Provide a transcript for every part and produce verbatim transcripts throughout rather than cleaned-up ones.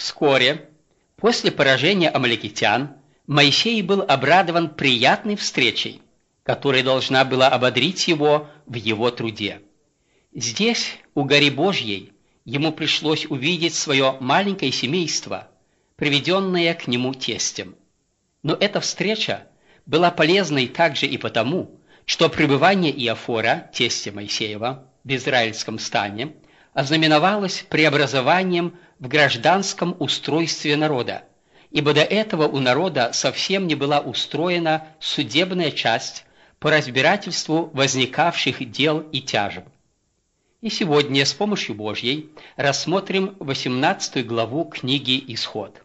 Вскоре, после поражения амаликитян, Моисей был обрадован приятной встречей, которая должна была ободрить его в его труде. Здесь, у горы Божьей, ему пришлось увидеть свое маленькое семейство, приведенное к нему тестем. Но эта встреча была полезной также и потому, что пребывание Иофора, тестя Моисеева, в израильском стане ознаменовалось преобразованием в гражданском устройстве народа, ибо до этого у народа совсем не была устроена судебная часть по разбирательству возникавших дел и тяжеб. И сегодня с помощью Божьей рассмотрим восемнадцатую главу книги «Исход».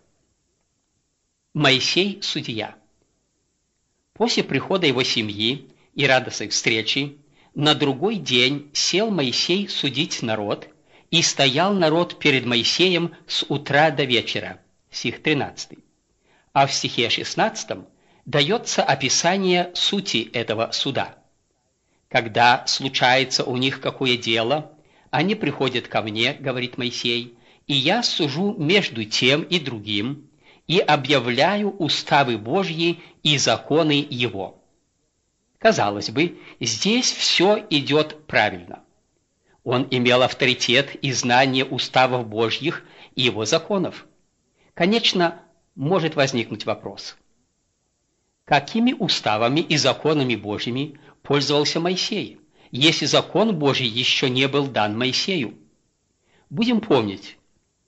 Моисей – судья. После прихода его семьи и радостной встречи на другой день сел Моисей судить народ, и стоял народ перед Моисеем с утра до вечера. Стих тринадцатый. А в стихе шестнадцатом дается описание сути этого суда. Когда случается у них какое дело, они приходят ко мне, говорит Моисей, и я сужу между тем и другим, и объявляю уставы Божьи и законы Его. Казалось бы, здесь все идет правильно. Он имел авторитет и знание уставов Божьих и Его законов. Конечно, может возникнуть вопрос. Какими уставами и законами Божьими пользовался Моисей, если закон Божий еще не был дан Моисею? Будем помнить,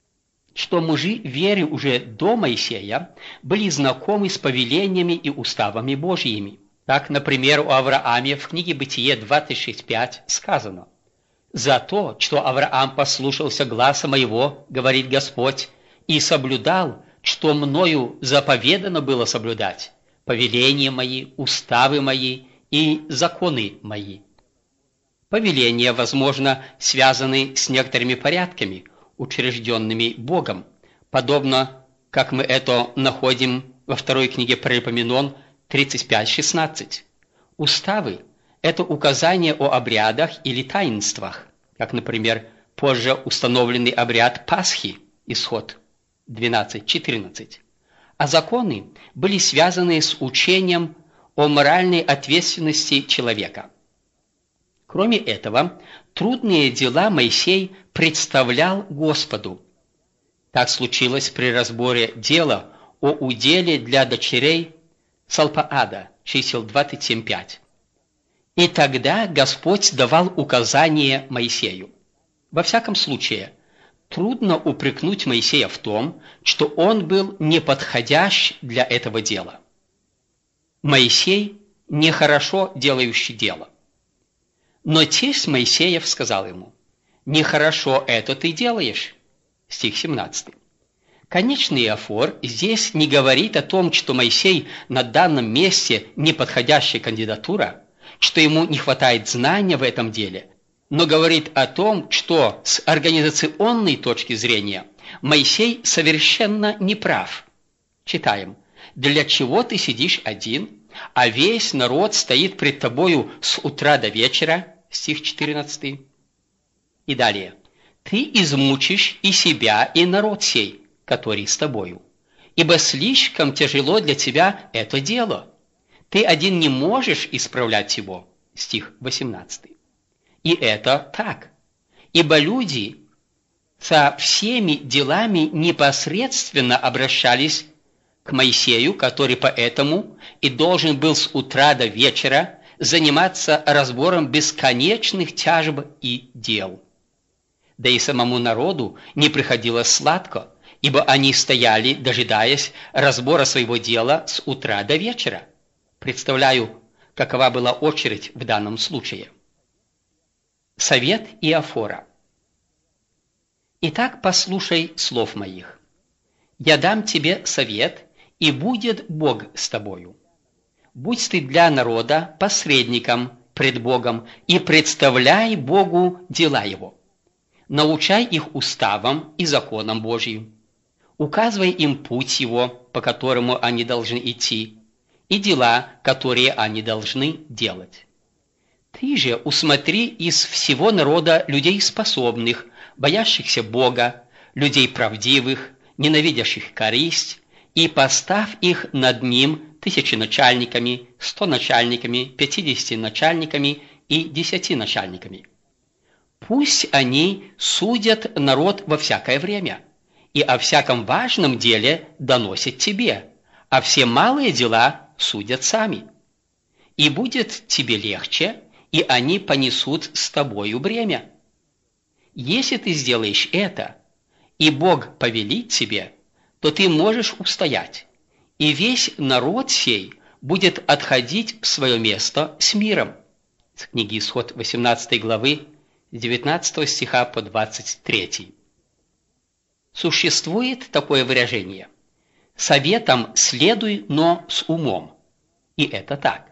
что мужи веры уже до Моисея были знакомы с повелениями и уставами Божьими. Так, например, у Авраама в книге Бытие двадцать шесть пять сказано: «За то, что Авраам послушался гласа моего, говорит Господь, и соблюдал, что мною заповедано было соблюдать, повеления мои, уставы мои и законы мои». Повеления, возможно, связаны с некоторыми порядками, учрежденными Богом, подобно как мы это находим во второй книге Паралипоменон тридцать пять шестнадцать. Уставы – это указания о обрядах или таинствах, как, например, позже установленный обряд Пасхи, Исход двенадцать четырнадцать. А законы были связаны с учением о моральной ответственности человека. Кроме этого, трудные дела Моисей представлял Господу. Так случилось при разборе дела о уделе для дочерей Салпаада, чисел двадцать семь пять. И тогда Господь давал указание Моисею. Во всяком случае, трудно упрекнуть Моисея в том, что он был неподходящ для этого дела. Моисей нехорошо делающий дело. Но тесть Моисеев сказал ему: «Нехорошо это ты делаешь». Стих семнадцатый. Конечно, Иофор здесь не говорит о том, что Моисей на данном месте неподходящая кандидатура, что ему не хватает знания в этом деле, но говорит о том, что с организационной точки зрения Моисей совершенно неправ. Читаем: «Для чего ты сидишь один, а весь народ стоит пред тобою с утра до вечера?» Стих четырнадцатый. И далее: «Ты измучишь и себя, и народ сей, который с тобою, ибо слишком тяжело для тебя это дело. Ты один не можешь исправлять его». Стих восемнадцатый. И это так, ибо люди со всеми делами непосредственно обращались к Моисею, который поэтому и должен был с утра до вечера заниматься разбором бесконечных тяжеб и дел. Да и самому народу не приходилось сладко, ибо они стояли, дожидаясь разбора своего дела с утра до вечера. Представляю, какова была очередь в данном случае. Совет Иофора. «Итак, послушай слов моих. Я дам тебе совет, и будет Бог с тобою. Будь ты для народа посредником пред Богом и представляй Богу дела Его. Научай их уставам и законам Божьим. Указывай им путь Его, по которому они должны идти, и дела, которые они должны делать. Ты же усмотри из всего народа людей способных, боящихся Бога, людей правдивых, ненавидящих корысть, и поставь их над ним тысяченачальниками, стоначальниками, пятидесятиначальниками и десятиначальниками. Пусть они судят народ во всякое время, и о всяком важном деле доносят тебе, а все малые дела судят сами. И будет тебе легче, и они понесут с тобою бремя. Если ты сделаешь это, и Бог повелит тебе, то ты можешь устоять, и весь народ сей будет отходить в свое место с миром. С книги Исход восемнадцатой главы, с девятнадцатого стиха по двадцать третий. Существует такое выражение: «Советом следуй, но с умом». И это так.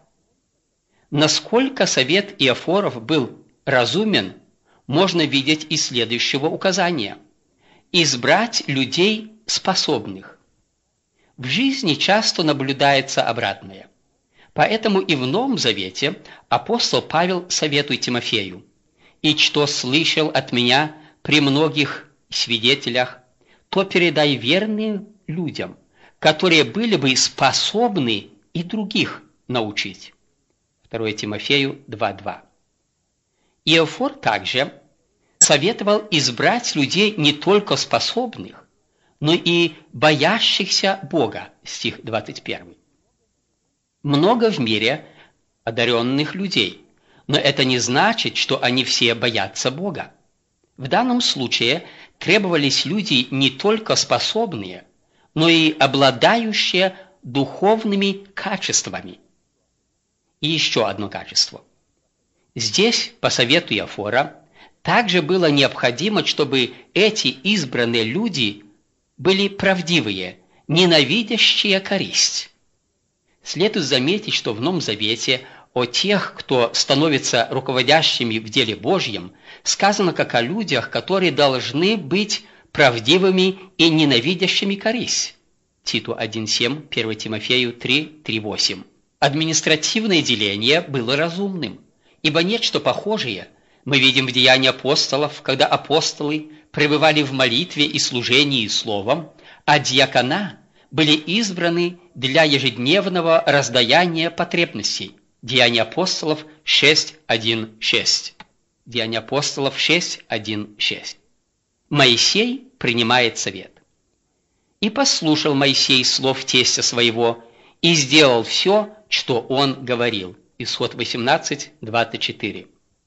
Насколько совет Иофоров был разумен, можно видеть из следующего указания: избрать людей способных. В жизни часто наблюдается обратное. Поэтому и в Новом Завете апостол Павел советует Тимофею: «И что слышал от меня при многих свидетелях, то передай верным людям, которые были бы способны и других научить». второе Тимофею два два. Иофор также советовал избрать людей не только способных, но и боящихся Бога, стих двадцать первый. Много в мире одаренных людей, но это не значит, что они все боятся Бога. В данном случае требовались люди не только способные, но и обладающие духовными качествами. И еще одно качество. Здесь, по совету Иофора, также было необходимо, чтобы эти избранные люди были правдивые, ненавидящие корысть. Следует заметить, что в Новом Завете о тех, кто становится руководящими в деле Божьем, сказано как о людях, которые должны быть правдивыми и ненавидящими корысть. Титу один семь, первое Тимофею три три восемь. Административное деление было разумным, ибо нечто похожее мы видим в Деянии апостолов, когда апостолы пребывали в молитве и служении словом, а диакона были избраны для ежедневного раздаяния потребностей. Деяния апостолов шесть один шесть. Деяния апостолов шесть один шесть. Моисей принимает совет. «И послушал Моисей слов тестя своего, и сделал все, что он говорил». Исход восемнадцать двадцать четыре.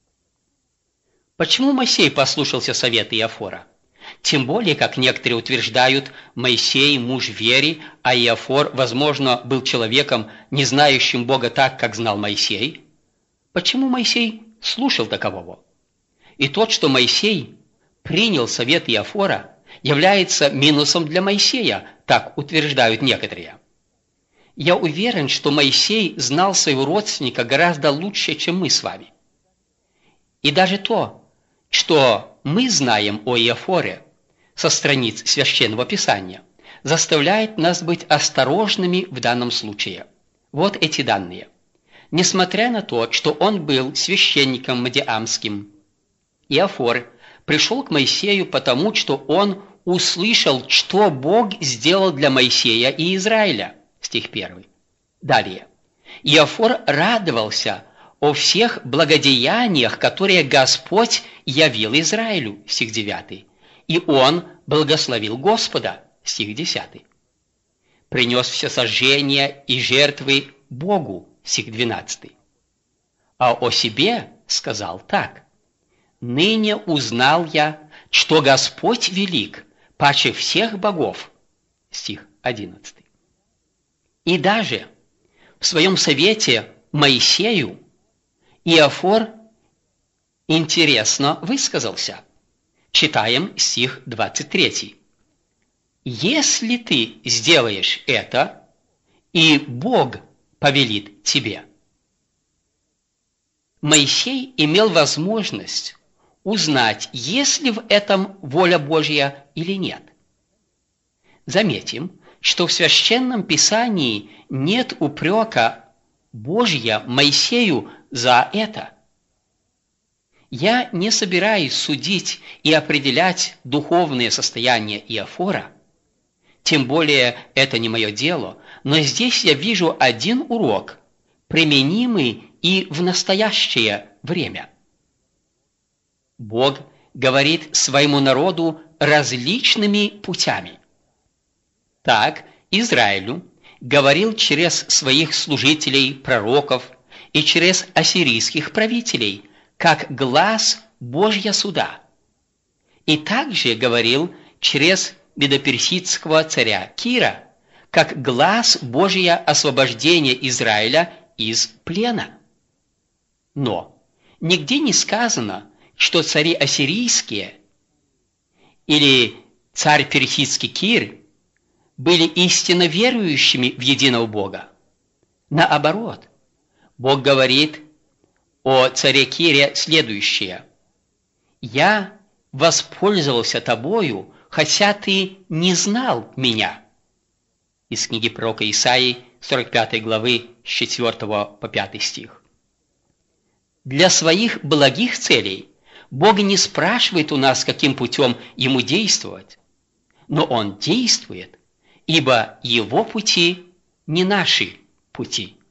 Почему Моисей послушался совета Иофора? Тем более, как некоторые утверждают, Моисей – муж веры, а Иофор, возможно, был человеком, не знающим Бога так, как знал Моисей. Почему Моисей слушал такового? И тот, что Моисей принял совет Иофора, является минусом для Моисея, так утверждают некоторые. Я уверен, что Моисей знал своего родственника гораздо лучше, чем мы с вами. И даже то, что мы знаем о Иофоре со страниц Священного Писания, заставляет нас быть осторожными в данном случае. Вот эти данные. Несмотря на то, что он был священником мадиамским, Иофор пришел к Моисею потому, что он услышал, что Бог сделал для Моисея и Израиля. Стих первый. Далее. Иофор радовался о всех благодеяниях, которые Господь явил Израилю. Стих девятый. И он благословил Господа. Стих десятый. Принес всесожжения и жертвы Богу. Стих двенадцатый. А о себе сказал так: «Ныне узнал я, что Господь велик, паче всех богов». Стих одиннадцатый. И даже в своем совете Моисею Иофор интересно высказался. Читаем стих двадцать третий. «Если ты сделаешь это, и Бог повелит тебе». Моисей имел возможность узнать, есть ли в этом воля Божья или нет. Заметим, что в Священном Писании нет упрека Божья Моисею за это. Я не собираюсь судить и определять духовное состояние Иофора, тем более это не мое дело, но здесь я вижу один урок, применимый и в настоящее время. Бог говорит своему народу различными путями. Так Израилю говорил через своих служителей, пророков и через ассирийских правителей, как глас Божья суда. И также говорил через медоперсидского царя Кира, как глас Божия освобождения Израиля из плена. Но нигде не сказано, что цари ассирийские или царь персидский Кир были истинно верующими в единого Бога. Наоборот, Бог говорит о царе Кире следующее: «Я воспользовался тобою, хотя ты не знал меня». Из книги пророка Исаии, сорок пятой главы, с четвёртого по пятый стих. Для своих благих целей Бог не спрашивает у нас, каким путем Ему действовать, но Он действует, ибо Его пути не наши пути.